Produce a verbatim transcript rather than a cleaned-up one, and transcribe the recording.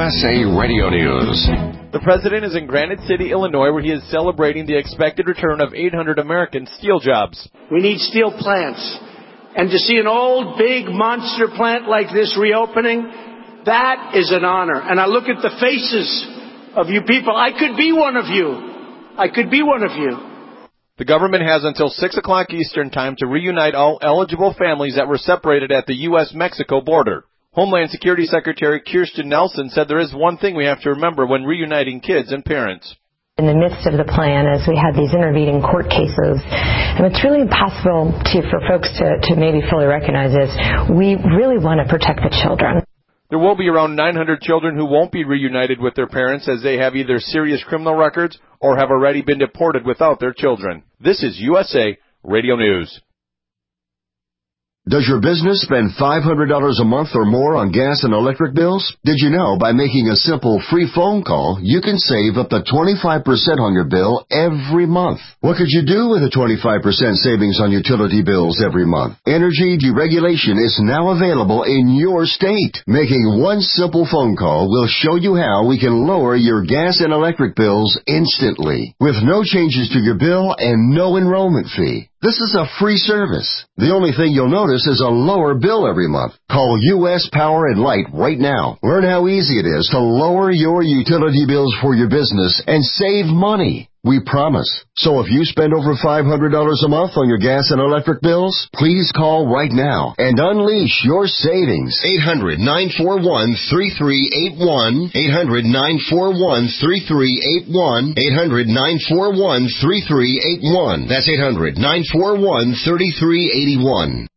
S A Radio News. The president is in Granite City, Illinois, where he is celebrating the expected return of eight hundred American steel jobs. We need steel plants. And to see an old, big monster plant like this reopening, that is an honor. And I look at the faces of you people. I could be one of you. I could be one of you. The government has until six o'clock Eastern Time to reunite all eligible families that were separated at the U S Mexico border. Homeland Security Secretary Kirstjen Nielsen said there is one thing we have to remember when reuniting kids and parents. In the midst of the plan, as we had these intervening court cases, and it's really impossible to, for folks to, to maybe fully recognize this, we really want to protect the children. There will be around nine hundred children who won't be reunited with their parents as they have either serious criminal records or have already been deported without their children. This is U S A Radio News. Does your business spend five hundred dollars a month or more on gas and electric bills? Did you know by making a simple free phone call, you can save up to twenty-five percent on your bill every month? What could you do with a twenty-five percent savings on utility bills every month? Energy deregulation is now available in your state. Making one simple phone call will show you how we can lower your gas and electric bills instantly, with no changes to your bill and no enrollment fee. This is a free service. The only thing you'll notice is a lower bill every month. Call U S Power and Light right now. Learn how easy it is to lower your utility bills for your business and save money. We promise. So if you spend over five hundred dollars a month on your gas and electric bills, please call right now and unleash your savings. eight hundred, nine four one, three three eight one. eight hundred, nine four one, three three eight one. eight hundred, nine four one, three three eight one. That's eight hundred, nine four one, three three eight one.